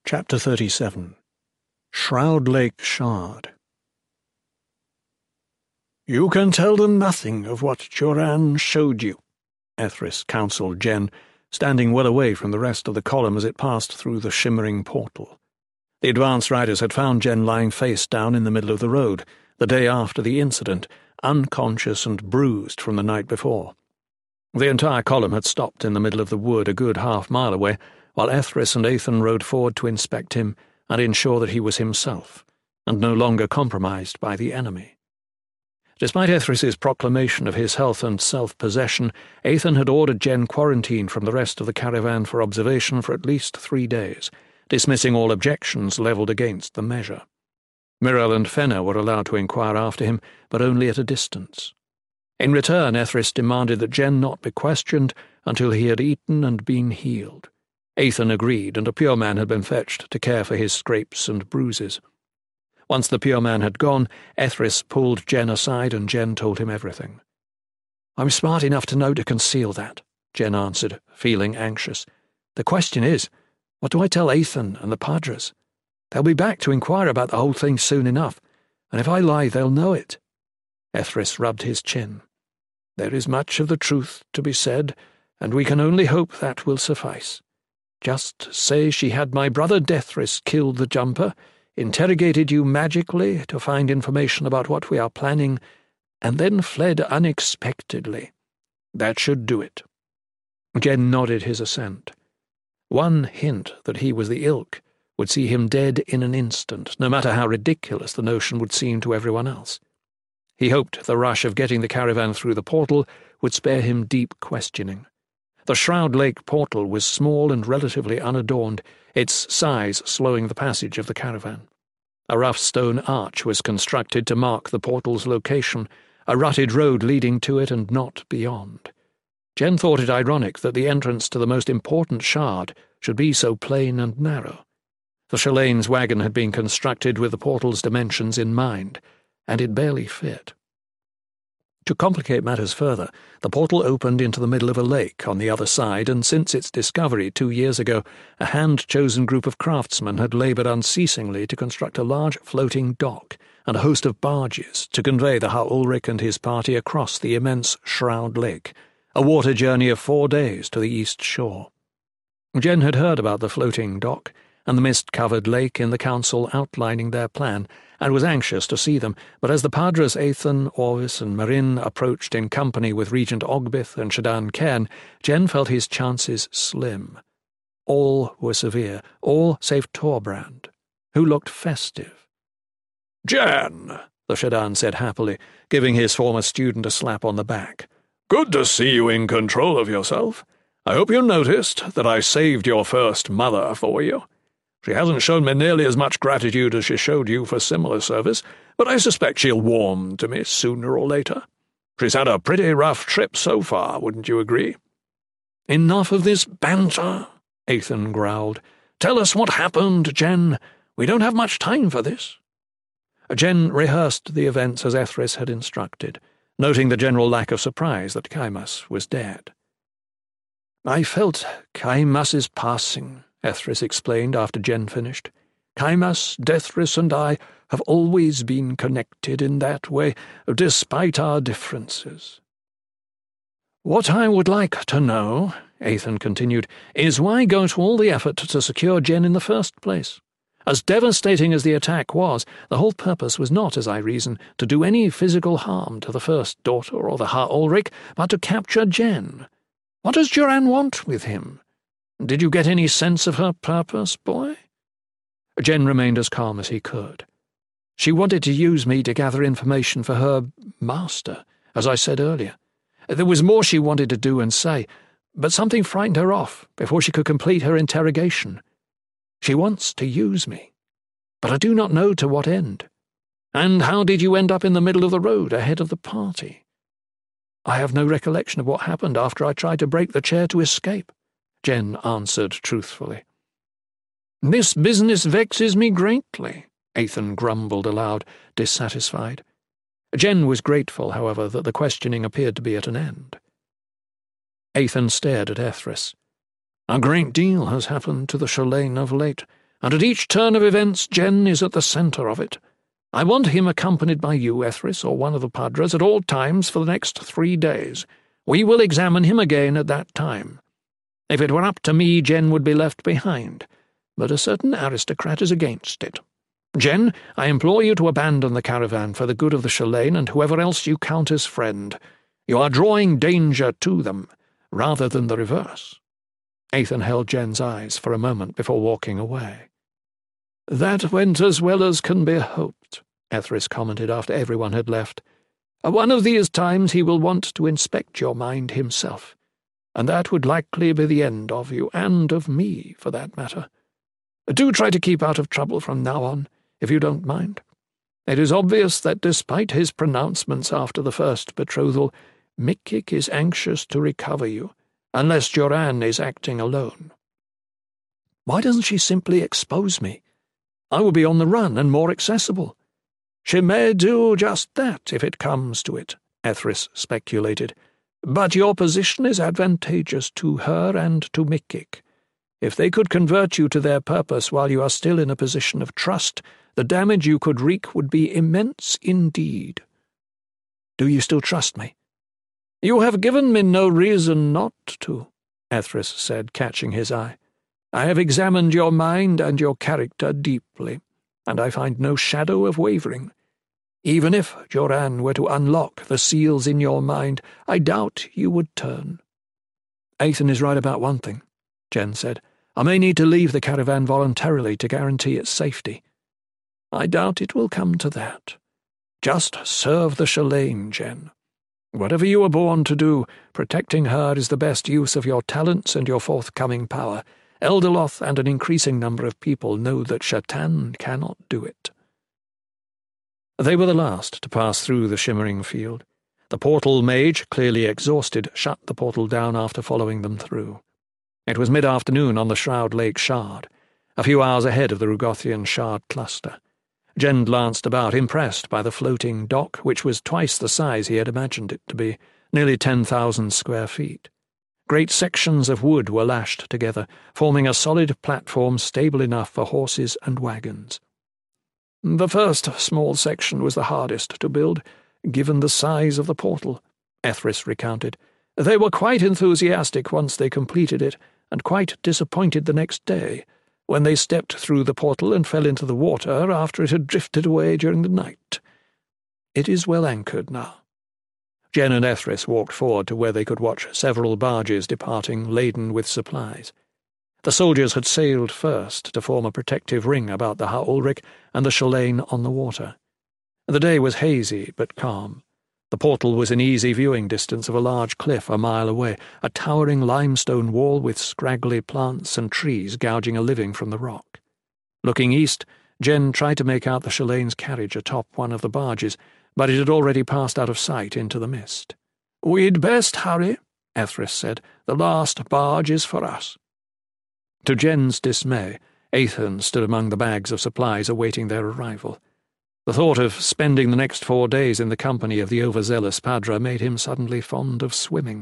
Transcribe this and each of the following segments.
Chapter 37 Shroud Lake Shard. "You can tell them nothing of what Joran showed you," Ethris counselled Jen, standing well away from the rest of the column as it passed through the shimmering portal. The advance riders had found Jen lying face down in the middle of the road, the day after the incident, unconscious and bruised from the night before. The entire column had stopped in the middle of the wood a good half-mile away, while Ethris and Aethan rode forward to inspect him and ensure that he was himself, and no longer compromised by the enemy. Despite Ethris's proclamation of his health and self-possession, Aethan had ordered Jen quarantined from the rest of the caravan for observation for at least 3 days, dismissing all objections levelled against the measure. Mirel and Fenna were allowed to inquire after him, but only at a distance. In return, Ethris demanded that Jen not be questioned until he had eaten and been healed. Aethan agreed, and a pure man had been fetched to care for his scrapes and bruises. Once the pure man had gone, Ethris pulled Jen aside, and Jen told him everything. "I'm smart enough to know to conceal that," Jen answered, feeling anxious. "The question is, what do I tell Aethan and the Padres? They'll be back to inquire about the whole thing soon enough, and if I lie, they'll know it." Ethris rubbed his chin. "There is much of the truth to be said, and we can only hope that will suffice. Just say she had my brother Dethris killed the jumper, interrogated you magically to find information about what we are planning, and then fled unexpectedly. That should do it." Jen nodded his assent. One hint that he was the ilk would see him dead in an instant, no matter how ridiculous the notion would seem to everyone else. He hoped the rush of getting the caravan through the portal would spare him deep questioning. The Shroud Lake portal was small and relatively unadorned, its size slowing the passage of the caravan. A rough stone arch was constructed to mark the portal's location, a rutted road leading to it and not beyond. Jen thought it ironic that the entrance to the most important shard should be so plain and narrow. The Shalane's wagon had been constructed with the portal's dimensions in mind, and it barely fit. To complicate matters further, the portal opened into the middle of a lake on the other side, and since its discovery 2 years ago, a hand-chosen group of craftsmen had laboured unceasingly to construct a large floating dock and a host of barges to convey the Har-Ulrich and his party across the immense Shroud Lake, a water journey of 4 days to the east shore. Jen had heard about the floating dock and the mist-covered lake in the council outlining their plan, and was anxious to see them, but as the Padres Aethan, Orvis, and Marin approached in company with Regent Ogbith and Shadan Cairn, Jen felt his chances slim. All were severe, all save Torbrand, who looked festive. "Jen," the Shadan said happily, giving his former student a slap on the back. "Good to see you in control of yourself. I hope you noticed that I saved your first mother for you. She hasn't shown me nearly as much gratitude as she showed you for similar service, but I suspect she'll warm to me sooner or later. She's had a pretty rough trip so far, wouldn't you agree?" "Enough of this banter," Aethan growled. "Tell us what happened, Jen. We don't have much time for this." Jen rehearsed the events as Ethris had instructed, noting the general lack of surprise that Kaimas was dead. "I felt Kaimas's passing," Ethris explained after Jen finished. "Kaimas, Dethris, and I have always been connected in that way, despite our differences." "What I would like to know," Aethan continued, "is why go to all the effort to secure Jen in the first place? As devastating as the attack was, the whole purpose was not, as I reason, to do any physical harm to the first daughter or the Har-Ulrich, but to capture Jen. What does Joran want with him? Did you get any sense of her purpose, boy?" Jen remained as calm as he could. "She wanted to use me to gather information for her master, as I said earlier. There was more she wanted to do and say, but something frightened her off before she could complete her interrogation. She wants to use me, but I do not know to what end." "And how did you end up in the middle of the road ahead of the party?" "I have no recollection of what happened after I tried to break the chair to escape," Jen answered truthfully. "This business vexes me greatly," Aethan grumbled aloud, dissatisfied. Jen was grateful, however, that the questioning appeared to be at an end. Aethan stared at Ethris. "A great deal has happened to the Shalane of late, and at each turn of events Jen is at the centre of it. I want him accompanied by you, Ethris, or one of the Padras, at all times for the next 3 days. We will examine him again at that time. If it were up to me, Jen would be left behind, but a certain aristocrat is against it. Jen, I implore you to abandon the caravan for the good of the Shalane and whoever else you count as friend. You are drawing danger to them, rather than the reverse." Ethan held Jen's eyes for a moment before walking away. "That went as well as can be hoped," Ethris commented after everyone had left. "One of these times he will want to inspect your mind himself, and that would likely be the end of you, and of me, for that matter. Do try to keep out of trouble from now on, if you don't mind. It is obvious that despite his pronouncements after the first betrothal, Mickik is anxious to recover you, unless Joran is acting alone." "Why doesn't she simply expose me? I would be on the run and more accessible." "She may do just that if it comes to it," Ethris speculated. "But your position is advantageous to her and to Mickik. If they could convert you to their purpose while you are still in a position of trust, the damage you could wreak would be immense indeed." "Do you still trust me?" "You have given me no reason not to," Ethris said, catching his eye. "I have examined your mind and your character deeply, and I find no shadow of wavering. Even if Joran were to unlock the seals in your mind, I doubt you would turn." "Ethan is right about one thing," Jen said. "I may need to leave the caravan voluntarily to guarantee its safety." "I doubt it will come to that. Just serve the Shalane, Jen. Whatever you were born to do, protecting her is the best use of your talents and your forthcoming power. Eldeloth and an increasing number of people know that Shatan cannot do it." They were the last to pass through the shimmering field. The portal mage, clearly exhausted, shut the portal down after following them through. It was mid-afternoon on the Shroud Lake Shard, a few hours ahead of the Rugothian Shard cluster. Jen glanced about, impressed by the floating dock, which was twice the size he had imagined it to be, nearly 10,000 square feet. Great sections of wood were lashed together, forming a solid platform stable enough for horses and wagons. "The first small section was the hardest to build, given the size of the portal," Ethris recounted. "They were quite enthusiastic once they completed it, and quite disappointed the next day, when they stepped through the portal and fell into the water after it had drifted away during the night. It is well anchored now." Jen and Ethris walked forward to where they could watch several barges departing laden with supplies. The soldiers had sailed first to form a protective ring about the Ha'ulrik and the Shalane on the water. The day was hazy but calm. The portal was in easy viewing distance of a large cliff a mile away, a towering limestone wall with scraggly plants and trees gouging a living from the rock. Looking east, Jen tried to make out the Shalane's carriage atop one of the barges, but it had already passed out of sight into the mist. "We'd best hurry," Ethris said. "The last barge is for us." To Jen's dismay, Ethan stood among the bags of supplies awaiting their arrival. The thought of spending the next 4 days in the company of the overzealous Padra made him suddenly fond of swimming.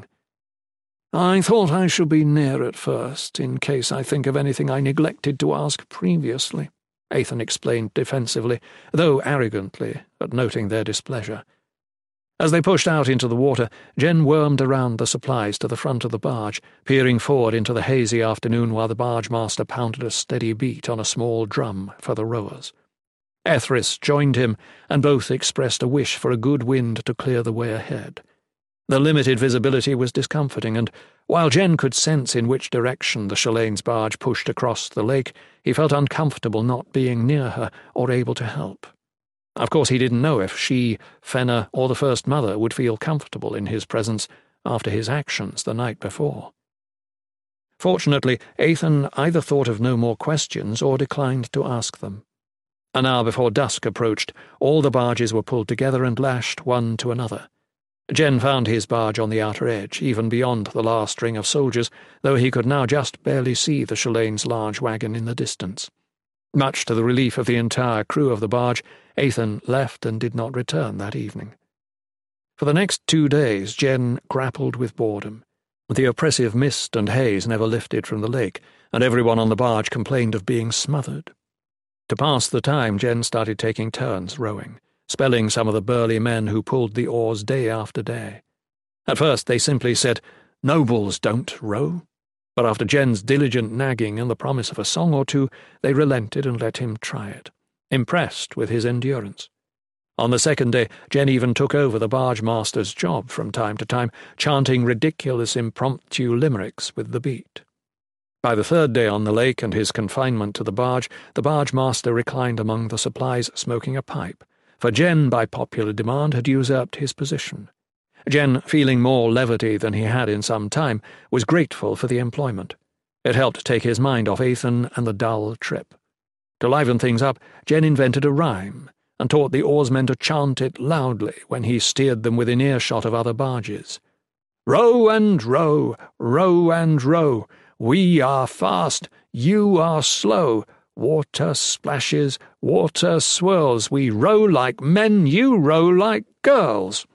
"I thought I should be near at first, in case I think of anything I neglected to ask previously," Ethan explained defensively, though arrogantly, at noting their displeasure. As they pushed out into the water, Jen wormed around the supplies to the front of the barge, peering forward into the hazy afternoon while the barge-master pounded a steady beat on a small drum for the rowers. Ethris joined him, and both expressed a wish for a good wind to clear the way ahead. The limited visibility was discomforting, and while Jen could sense in which direction the Shalane's barge pushed across the lake, he felt uncomfortable not being near her or able to help. Of course, he didn't know if she, Fenna, or the First Mother would feel comfortable in his presence after his actions the night before. Fortunately, Ethan either thought of no more questions or declined to ask them. An hour before dusk approached, all the barges were pulled together and lashed one to another. Jen found his barge on the outer edge, even beyond the last ring of soldiers, though he could now just barely see the Shalane's large wagon in the distance. Much to the relief of the entire crew of the barge, Ethan left and did not return that evening. For the next 2 days, Jen grappled with boredom. The oppressive mist and haze never lifted from the lake, and everyone on the barge complained of being smothered. To pass the time, Jen started taking turns rowing, spelling some of the burly men who pulled the oars day after day. At first they simply said, "Nobles don't row," but after Jen's diligent nagging and the promise of a song or two, they relented and let him try it, impressed with his endurance. On the second day, Jen even took over the barge master's job from time to time, chanting ridiculous impromptu limericks with the beat. By the third day on the lake and his confinement to the barge master reclined among the supplies smoking a pipe, for Jen, by popular demand, had usurped his position. Jen, feeling more levity than he had in some time, was grateful for the employment. It helped take his mind off Ethan and the dull trip. To liven things up, Jen invented a rhyme, and taught the oarsmen to chant it loudly when he steered them within earshot of other barges. "Row and row, row and row, we are fast, you are slow. Water splashes, water swirls, we row like men, you row like girls."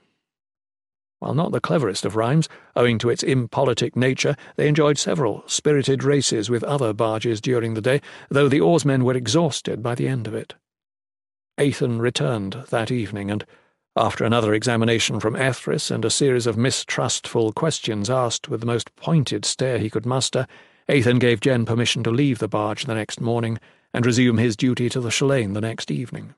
While not the cleverest of rhymes, owing to its impolitic nature, they enjoyed several spirited races with other barges during the day, though the oarsmen were exhausted by the end of it. Ethan returned that evening, and, after another examination from Ethris and a series of mistrustful questions asked with the most pointed stare he could muster, Ethan gave Jen permission to leave the barge the next morning and resume his duty to the Shalane the next evening.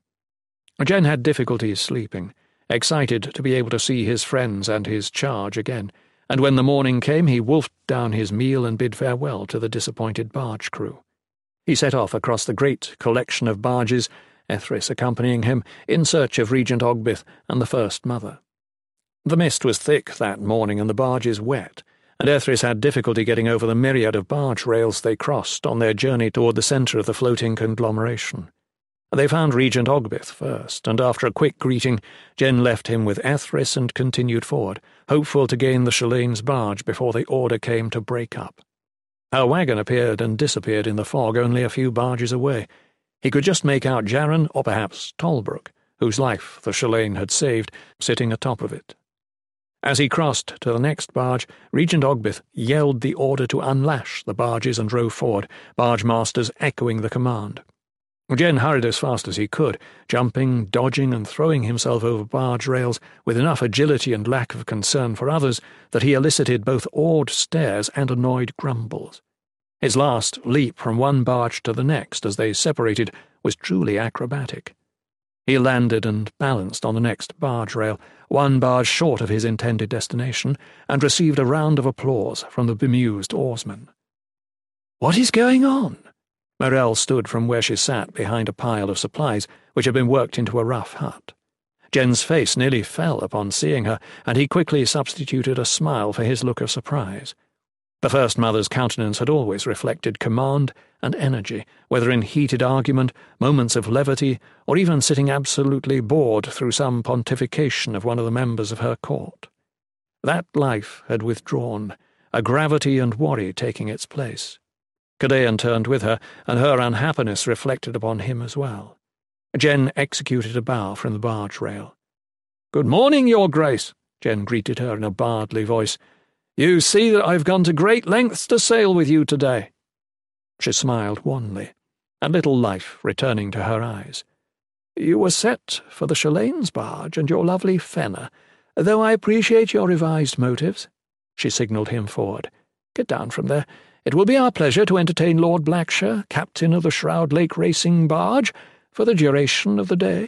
Jen had difficulties sleeping, excited to be able to see his friends and his charge again, and when the morning came he wolfed down his meal and bid farewell to the disappointed barge crew. He set off across the great collection of barges, Ethris accompanying him, in search of Regent Ogbith and the First Mother. The mist was thick that morning and the barges wet, and Ethris had difficulty getting over the myriad of barge rails they crossed on their journey toward the centre of the floating conglomeration. They found Regent Ogbith first, and after a quick greeting, Jen left him with Ethris and continued forward, hopeful to gain the Shalane's barge before the order came to break up. Her wagon appeared and disappeared in the fog only a few barges away. He could just make out Jaron, or perhaps Tolbrook, whose life the Shalane had saved, sitting atop of it. As he crossed to the next barge, Regent Ogbith yelled the order to unlash the barges and row forward, barge masters echoing the command. Jen hurried as fast as he could, jumping, dodging, and throwing himself over barge rails with enough agility and lack of concern for others that he elicited both awed stares and annoyed grumbles. His last leap from one barge to the next as they separated was truly acrobatic. He landed and balanced on the next barge rail, one barge short of his intended destination, and received a round of applause from the bemused oarsmen. "What is going on?" Morel stood from where she sat behind a pile of supplies which had been worked into a rough hut. Jen's face nearly fell upon seeing her, and he quickly substituted a smile for his look of surprise. The First Mother's countenance had always reflected command and energy, whether in heated argument, moments of levity, or even sitting absolutely bored through some pontification of one of the members of her court. That life had withdrawn, a gravity and worry taking its place. Cadeon turned with her, and her unhappiness reflected upon him as well. Jen executed a bow from the barge rail. "Good morning, Your Grace," Jen greeted her in a bardly voice. "You see that I've gone to great lengths to sail with you today." She smiled wanly, a little life returning to her eyes. "You were set for the Shalane's barge and your lovely Fenner, though I appreciate your revised motives." She signalled him forward. "Get down from there. It will be our pleasure to entertain Lord Blackshire, captain of the Shroud Lake racing barge, for the duration of the day."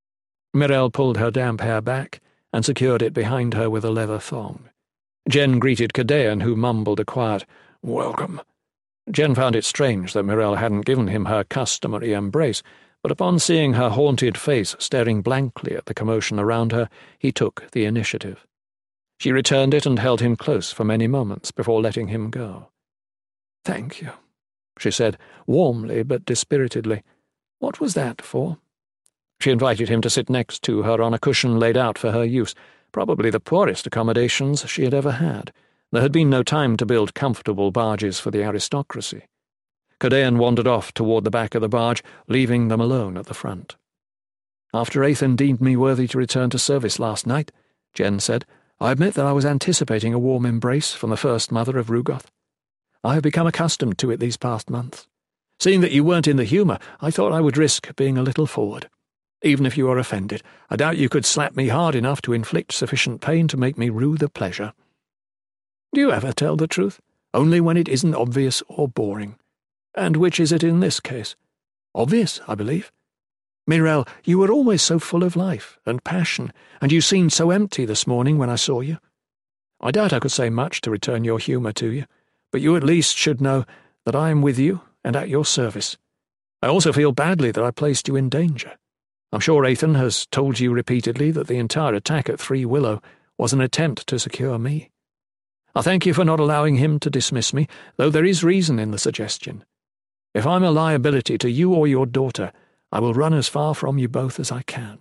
Morel pulled her damp hair back and secured it behind her with a leather thong. Jen greeted Cadeon, who mumbled a quiet, "Welcome." Jen found it strange that Morel hadn't given him her customary embrace, but upon seeing her haunted face staring blankly at the commotion around her, he took the initiative. She returned it and held him close for many moments before letting him go. "Thank you," she said, warmly but dispiritedly. "What was that for?" She invited him to sit next to her on a cushion laid out for her use, probably the poorest accommodations she had ever had. There had been no time to build comfortable barges for the aristocracy. Cadeon wandered off toward the back of the barge, leaving them alone at the front. "After Ethan deemed me worthy to return to service last night," Jen said, I admit that I was anticipating a warm embrace from the First Mother of Rugoth. I have become accustomed to it these past months. Seeing that you weren't in the humour, I thought I would risk being a little forward. Even if you are offended, I doubt you could slap me hard enough to inflict sufficient pain to make me rue the pleasure. Do you ever tell the truth? Only when it isn't obvious or boring. And which is it in this case? Obvious, I believe. Mirel, you were always so full of life and passion, and you seemed so empty this morning when I saw you. I doubt I could say much to return your humour to you, but you at least should know that I am with you and at your service. I also feel badly that I placed you in danger. I'm sure Ethan has told you repeatedly that the entire attack at Three Willow was an attempt to secure me. I thank you for not allowing him to dismiss me, though there is reason in the suggestion. If I'm a liability to you or your daughter, I will run as far from you both as I can.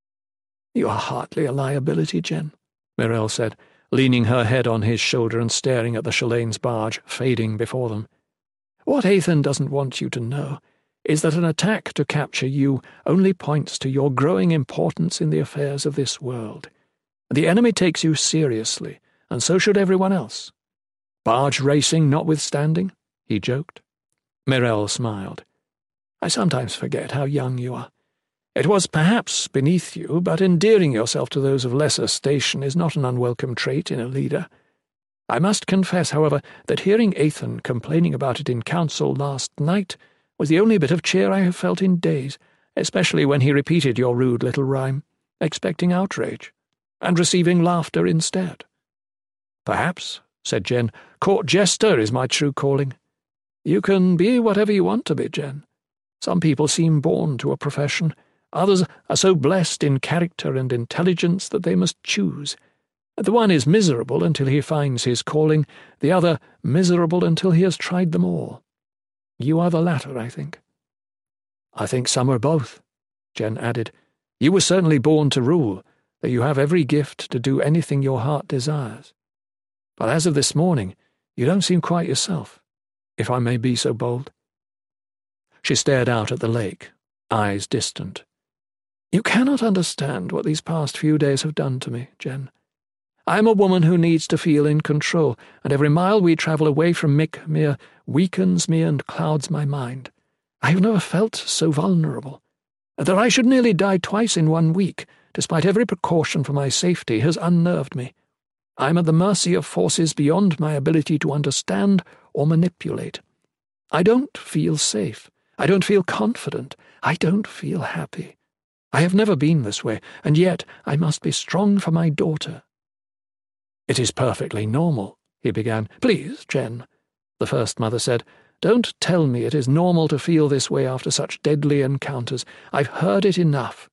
You are hardly a liability, Jen, Mirel said, leaning her head on his shoulder and staring at the Shalane's barge fading before them. What Ethan doesn't want you to know is that an attack to capture you only points to your growing importance in the affairs of this world. The enemy takes you seriously, and so should everyone else. Barge racing notwithstanding, he joked. Mirel smiled. I sometimes forget how young you are. It was perhaps beneath you, but endearing yourself to those of lesser station is not an unwelcome trait in a leader. I must confess, however, that hearing Ethan complaining about it in council last night was the only bit of cheer I have felt in days, especially when he repeated your rude little rhyme, expecting outrage, and receiving laughter instead. Perhaps, said Jen, court jester is my true calling. You can be whatever you want to be, Jen. Some people seem born to a profession. Others are so blessed in character and intelligence that they must choose. The one is miserable until he finds his calling, the other miserable until he has tried them all. You are the latter, I think. I think some are both, Jen added. You were certainly born to rule, that you have every gift to do anything your heart desires. But as of this morning, you don't seem quite yourself, if I may be so bold. She stared out at the lake, eyes distant. You cannot understand what these past few days have done to me, Jen. I am a woman who needs to feel in control, and every mile we travel away from Mickmere weakens me and clouds my mind. I have never felt so vulnerable. That I should nearly die twice in 1 week, despite every precaution for my safety, has unnerved me. I am at the mercy of forces beyond my ability to understand or manipulate. I don't feel safe. I don't feel confident. I don't feel happy. I have never been this way, and yet I must be strong for my daughter. It is perfectly normal, he began. Please, Jen, the First Mother said, don't tell me it is normal to feel this way after such deadly encounters. I've heard it enough.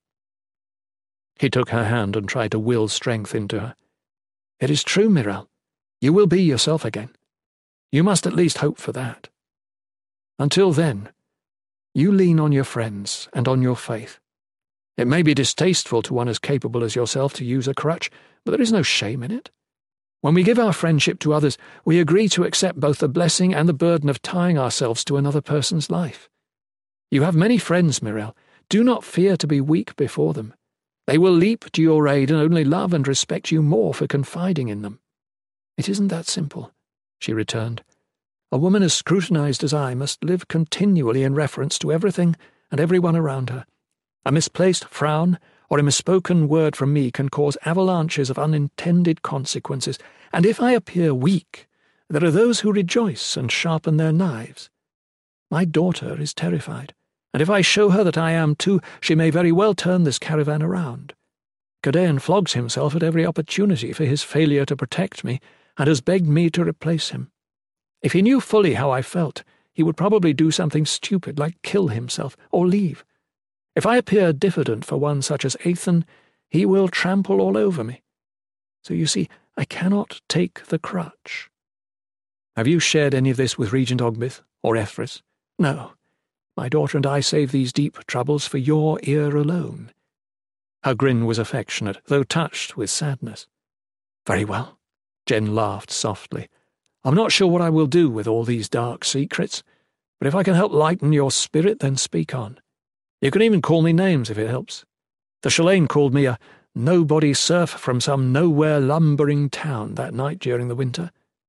He took her hand and tried to will strength into her. It is true, Mirel. You will be yourself again. You must at least hope for that. Until then, you lean on your friends and on your faith. It may be distasteful to one as capable as yourself to use a crutch, but there is no shame in it. When we give our friendship to others, we agree to accept both the blessing and the burden of tying ourselves to another person's life. You have many friends, Mirel. Do not fear to be weak before them. They will leap to your aid and only love and respect you more for confiding in them. It isn't that simple, she returned. A woman as scrutinized as I must live continually in reference to everything and everyone around her. A misplaced frown or a misspoken word from me can cause avalanches of unintended consequences, and if I appear weak, there are those who rejoice and sharpen their knives. My daughter is terrified, and if I show her that I am too, she may very well turn this caravan around. Cadeon flogs himself at every opportunity for his failure to protect me, and has begged me to replace him. If he knew fully how I felt, he would probably do something stupid like kill himself or leave. If I appear diffident for one such as Ethan, he will trample all over me. So you see, I cannot take the crutch. Have you shared any of this with Regent Ogbith or Ephraim? No. My daughter and I save these deep troubles for your ear alone. Her grin was affectionate, though touched with sadness. Very well. Jen laughed softly. I'm not sure what I will do with all these dark secrets, but if I can help lighten your spirit, then speak on. You can even call me names if it helps. The Shalane called me a nobody serf from some nowhere lumbering town that night during the winter?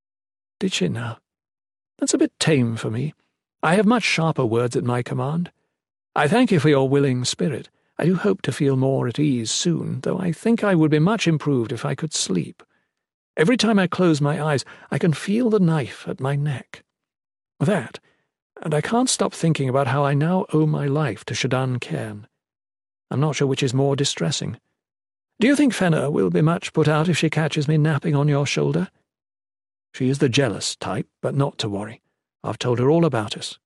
Did she now? That's a bit tame for me. I have much sharper words at my command. I thank you for your willing spirit. I do hope to feel more at ease soon, though I think I would be much improved if I could sleep. Every time I close my eyes, I can feel the knife at my neck. That, and I can't stop thinking about how I now owe my life to Shaddan Cairn. I'm not sure which is more distressing. Do you think Fenner will be much put out if she catches me napping on your shoulder? She is the jealous type, but not to worry. I've told her all about us.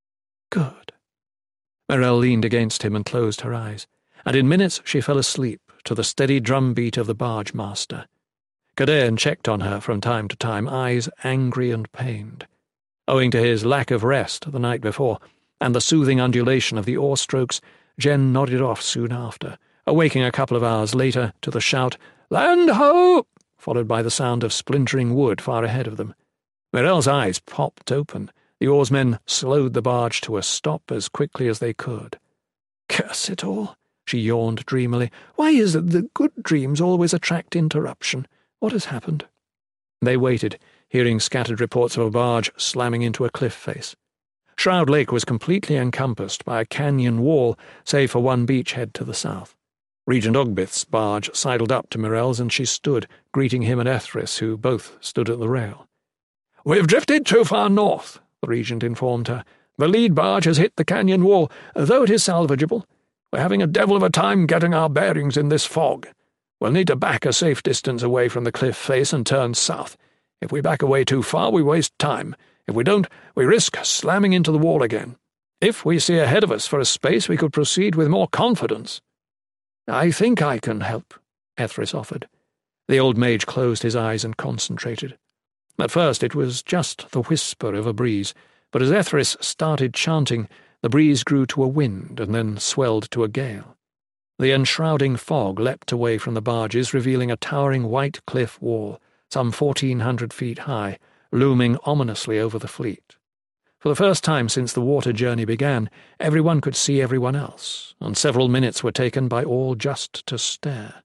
Good. Mirelle leaned against him and closed her eyes, and in minutes she fell asleep to the steady drumbeat of the barge master. Caden checked on her from time to time, eyes angry and pained. Owing to his lack of rest the night before, and the soothing undulation of the oar strokes, Jen nodded off soon after, awaking a couple of hours later to the shout, "Land ho!" followed by the sound of splintering wood far ahead of them. Mirelle's eyes popped open. The oarsmen slowed the barge to a stop as quickly as they could. "Curse it all," she yawned dreamily. "Why is it that good dreams always attract interruption? What has happened?" They waited, hearing scattered reports of a barge slamming into a cliff face. Shroud Lake was completely encompassed by a canyon wall, save for one beachhead to the south. Regent Ogbith's barge sidled up to Mirelle's, and she stood, greeting him and Ethris, who both stood at the rail. "We've drifted too far north," the Regent informed her. "The lead barge has hit the canyon wall, though it is salvageable. We're having a devil of a time getting our bearings in this fog. We'll need to back a safe distance away from the cliff face and turn south. If we back away too far, we waste time. If we don't, we risk slamming into the wall again. If we see ahead of us for a space, we could proceed with more confidence." "I think I can help," Ethris offered. The old mage closed his eyes and concentrated. At first it was just the whisper of a breeze, but as Ethris started chanting, the breeze grew to a wind and then swelled to a gale. The enshrouding fog leapt away from the barges, revealing a towering white cliff wall, some 1,400 feet high, looming ominously over the fleet. For the first time since the water journey began, everyone could see everyone else, and several minutes were taken by all just to stare.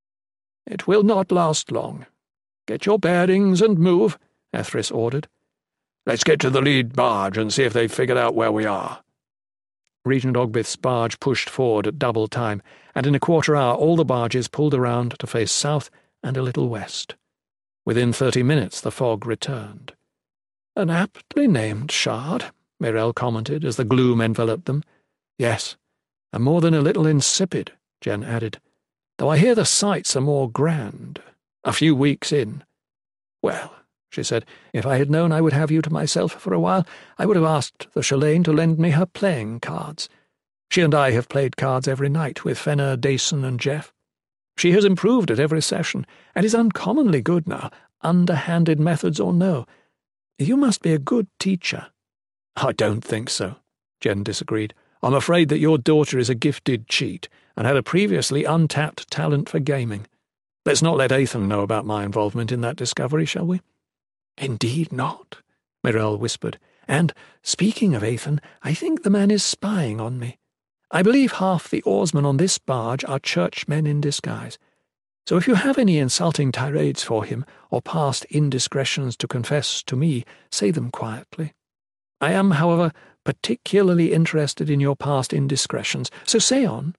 "It will not last long. Get your bearings and move," Ethris ordered. "Let's get to the lead barge and see if they've figured out where we are." Regent Ogbith's barge pushed forward at double time, and in a quarter hour all the barges pulled around to face south and a little west. Within 30 minutes the fog returned. "An aptly named shard," Mirelle commented as the gloom enveloped them. "Yes, and more than a little insipid," Jen added, "though I hear the sights are more grand. A few weeks in." "Well," she said, "if I had known I would have you to myself for a while, I would have asked the Shalane to lend me her playing cards. She and I have played cards every night with Fenner, Dason, and Jeff. She has improved at every session, and is uncommonly good now, underhanded methods or no. You must be a good teacher." "I don't think so," Jen disagreed. "I'm afraid that your daughter is a gifted cheat, and had a previously untapped talent for gaming. Let's not let Ethan know about my involvement in that discovery, shall we?" "Indeed not," Mirelle whispered. "And, speaking of Ethan, I think the man is spying on me. I believe half the oarsmen on this barge are churchmen in disguise. So if you have any insulting tirades for him, or past indiscretions to confess to me, say them quietly. I am, however, particularly interested in your past indiscretions, so say on."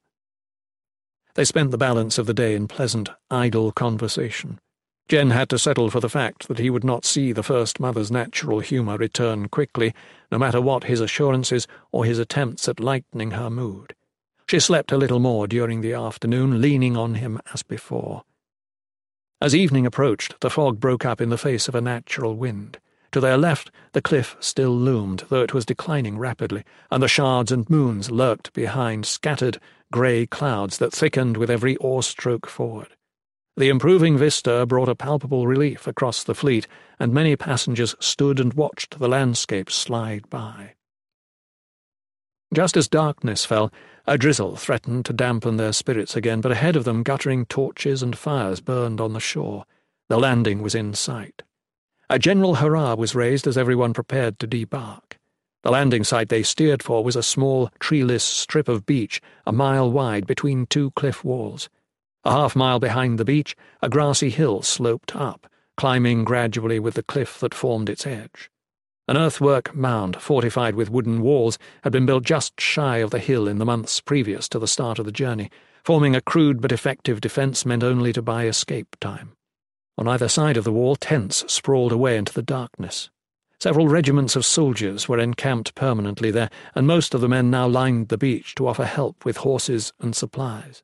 They spent the balance of the day in pleasant, idle conversation. Jen had to settle for the fact that he would not see the First Mother's natural humour return quickly, no matter what his assurances or his attempts at lightening her mood. She slept a little more during the afternoon, leaning on him as before. As evening approached, the fog broke up in the face of a natural wind. To their left, the cliff still loomed, though it was declining rapidly, and the shards and moons lurked behind scattered, grey clouds that thickened with every oar-stroke forward. The improving vista brought a palpable relief across the fleet, and many passengers stood and watched the landscape slide by. Just as darkness fell, a drizzle threatened to dampen their spirits again, but ahead of them guttering torches and fires burned on the shore. The landing was in sight. A general hurrah was raised as everyone prepared to debark. The landing site they steered for was a small, treeless strip of beach, a mile wide between two cliff walls. A half-mile behind the beach, a grassy hill sloped up, climbing gradually with the cliff that formed its edge. An earthwork mound, fortified with wooden walls, had been built just shy of the hill in the months previous to the start of the journey, forming a crude but effective defence meant only to buy escape time. On either side of the wall, tents sprawled away into the darkness. Several regiments of soldiers were encamped permanently there, and most of the men now lined the beach to offer help with horses and supplies.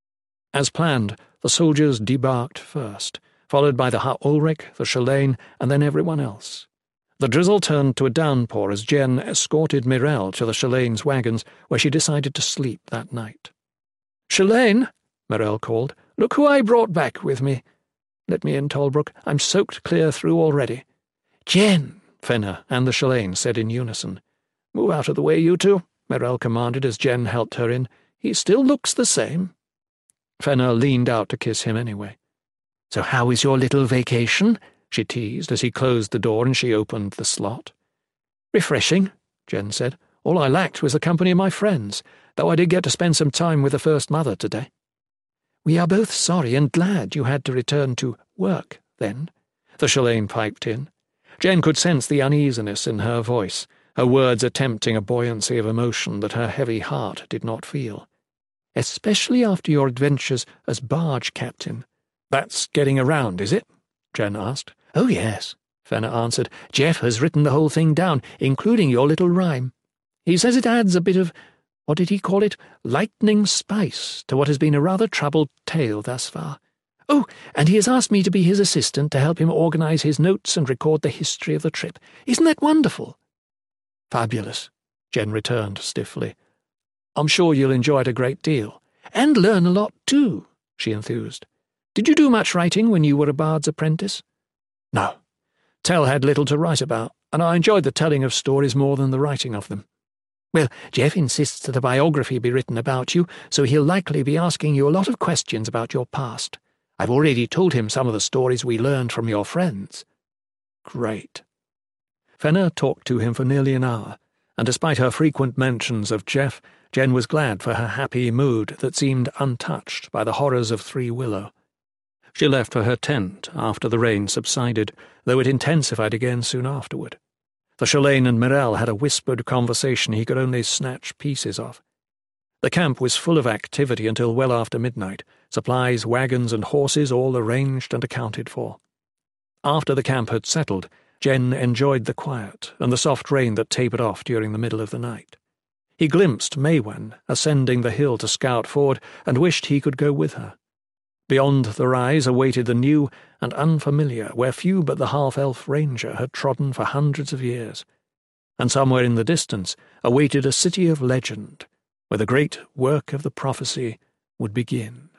As planned, the soldiers debarked first, followed by the Ha-Ulrich, the Shalane, and then everyone else. The drizzle turned to a downpour as Jen escorted Mirel to the Shalane's wagons, where she decided to sleep that night. "Shalane," Mirel called, "look who I brought back with me. Let me in, Tolbrook. I'm soaked clear through already." "Jen," Fenner and the Shalane said in unison. "Move out of the way, you two," Mirel commanded as Jen helped her in. "He still looks the same." Fenner leaned out to kiss him anyway. "So how is your little vacation?" she teased as he closed the door and she opened the slot. "Refreshing," Jen said. "All I lacked was the company of my friends, though I did get to spend some time with the First Mother today." "We are both sorry and glad you had to return to work, then," the Shalane piped in. Jen could sense the uneasiness in her voice, her words attempting a buoyancy of emotion that her heavy heart did not feel. "Especially after your adventures as barge captain." "That's getting around, is it?" Jen asked. "Oh, yes," Fenner answered. "Jeff has written the whole thing down, including your little rhyme. He says it adds a bit of, what did he call it, lightning spice to what has been a rather troubled tale thus far. Oh, and he has asked me to be his assistant to help him organize his notes and record the history of the trip. Isn't that wonderful?" "Fabulous," Jen returned stiffly. "I'm sure you'll enjoy it a great deal." "And learn a lot, too," she enthused. "Did you do much writing when you were a bard's apprentice?" "No. Tell had little to write about, and I enjoyed the telling of stories more than the writing of them." "Well, Jeff insists that a biography be written about you, so he'll likely be asking you a lot of questions about your past. I've already told him some of the stories we learned from your friends." "Great." Fenner talked to him for nearly an hour, and despite her frequent mentions of Jeff, Jen was glad for her happy mood that seemed untouched by the horrors of Three Willow. She left for her tent after the rain subsided, though it intensified again soon afterward. The Shalane and Mirel had a whispered conversation he could only snatch pieces of. The camp was full of activity until well after midnight, supplies, wagons, and horses all arranged and accounted for. After the camp had settled, Jen enjoyed the quiet and the soft rain that tapered off during the middle of the night. He glimpsed Maywen ascending the hill to scout forward and wished he could go with her. Beyond the rise awaited the new and unfamiliar where few but the half-elf ranger had trodden for hundreds of years, and somewhere in the distance awaited a city of legend, where the great work of the prophecy would begin.